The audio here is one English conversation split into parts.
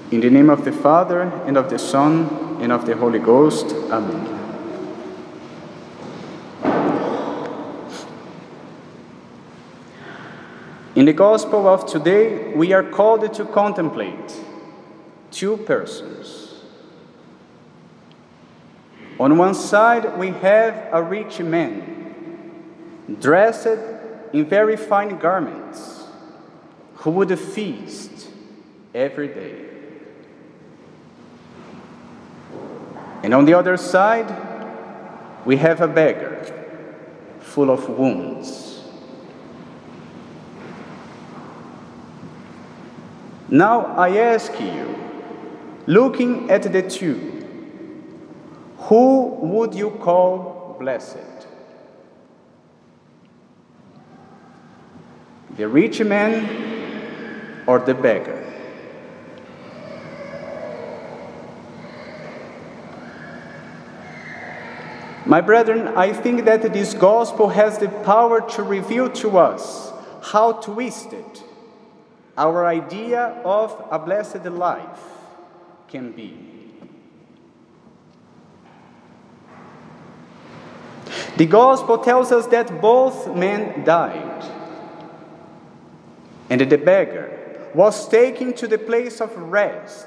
In the name of the Father, and of the Son, and of the Holy Ghost. Amen. In the Gospel of today, we are called to contemplate two persons. On one side, we have a rich man, dressed in very fine garments, who would feast every day. And on the other side, we have a beggar full of wounds. Now I ask you, looking at the two, who would you call blessed? The rich man or the beggar? My brethren, I think that this gospel has the power to reveal to us how twisted our idea of a blessed life can be. The gospel tells us that both men died, and the beggar was taken to the place of rest,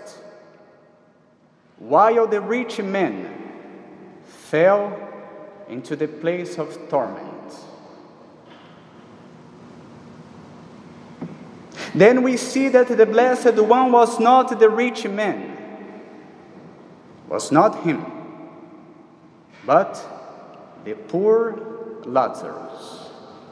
while the rich man fell into the place of torment. Then we see that the blessed one was not the rich man, was not him, but the poor Lazarus.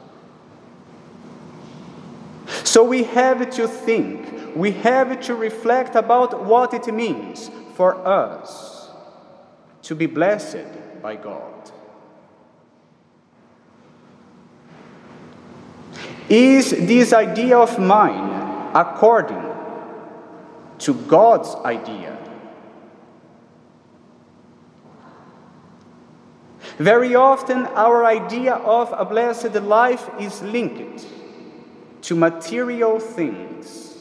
So we have to think, we have to reflect about what it means for us to be blessed by God. Is this idea of mine according to God's idea? Very often our idea of a blessed life is linked to material things.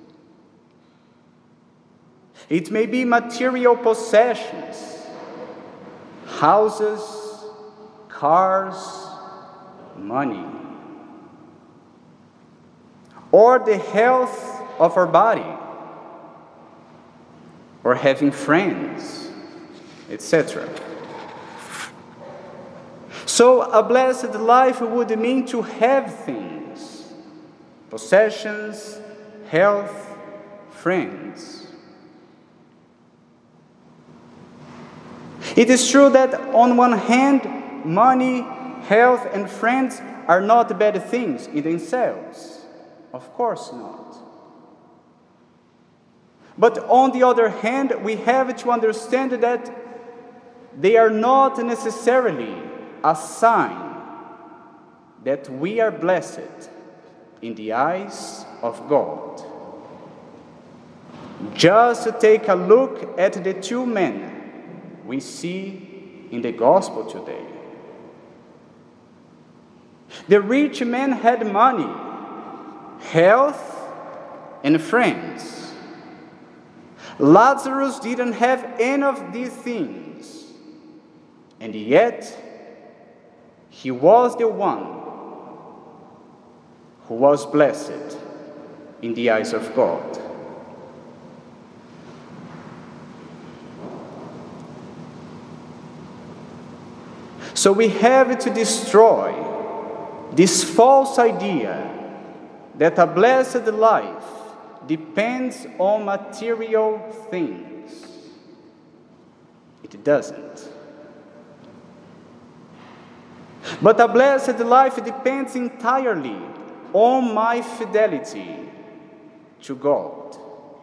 It may be material possessions, houses, cars, money, or the health of our body, or having friends, etc. So a blessed life would mean to have things, possessions, health, friends. It is true that on one hand, money, health, and friends are not bad things in themselves. Of course not. But on the other hand, we have to understand that they are not necessarily a sign that we are blessed in the eyes of God. Just take a look at the two men we see in the gospel today. The rich man had money, health, and friends. Lazarus didn't have any of these things, and yet he was the one who was blessed in the eyes of God. So we have to destroy this false idea that a blessed life depends on material things. It doesn't. But a blessed life depends entirely on my fidelity to God.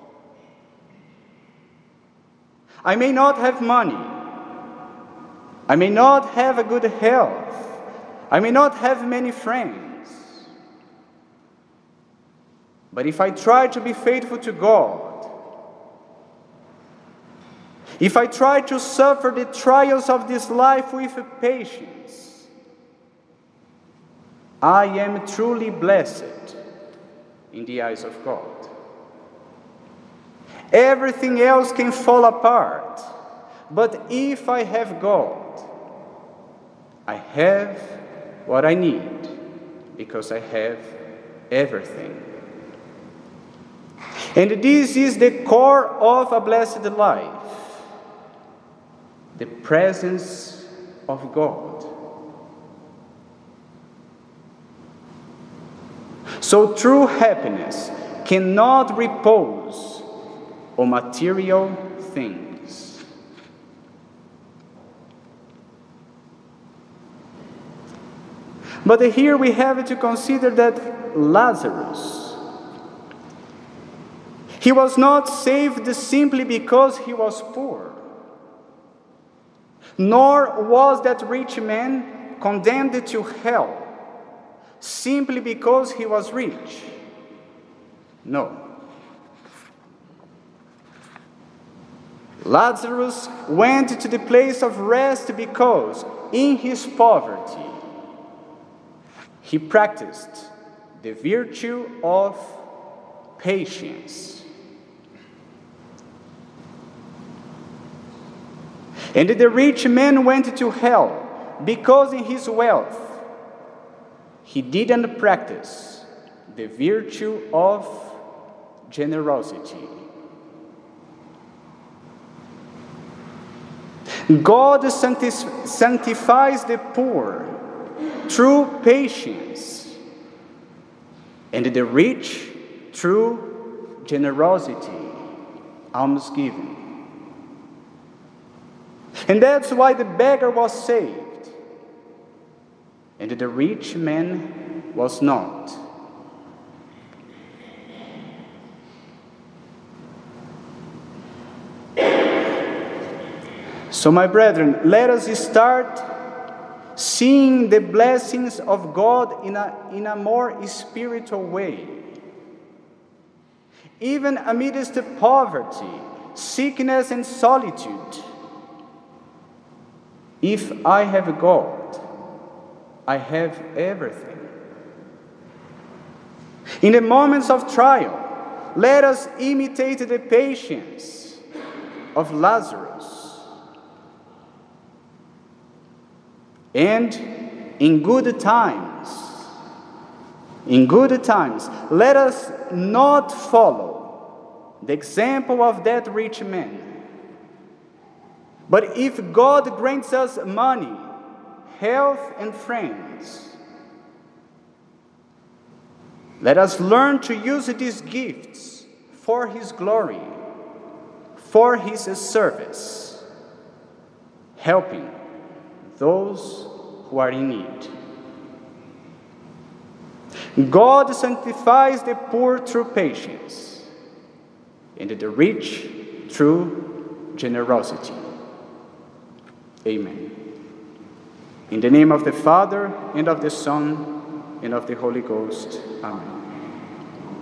I may not have money. I may not have a good health. I may not have many friends. But if I try to be faithful to God, if I try to suffer the trials of this life with patience, I am truly blessed in the eyes of God. Everything else can fall apart. But if I have God, I have what I need, because I have everything. And this is the core of a blessed life, the presence of God. So true happiness cannot repose on material things. But here we have to consider that Lazarus, he was not saved simply because he was poor, nor was that rich man condemned to hell simply because he was rich. No. Lazarus went to the place of rest because in his poverty he practiced the virtue of patience. And the rich man went to hell because in his wealth he didn't practice the virtue of generosity. God sanctifies the poor through patience, and the rich through generosity, almsgiving. And that's why the beggar was saved, and the rich man was not. So, my brethren, let us start seeing the blessings of God in a more spiritual way. Even amidst poverty, sickness, and solitude, if I have God, I have everything. In the moments of trial, let us imitate the patience of Lazarus. And in good times, let us not follow the example of that rich man. But if God grants us money, health, and friends, let us learn to use these gifts for His glory, for His service, helping those who are in need. God sanctifies the poor through patience, and the rich through generosity. Amen. In the name of the Father, and of the Son, and of the Holy Ghost. Amen.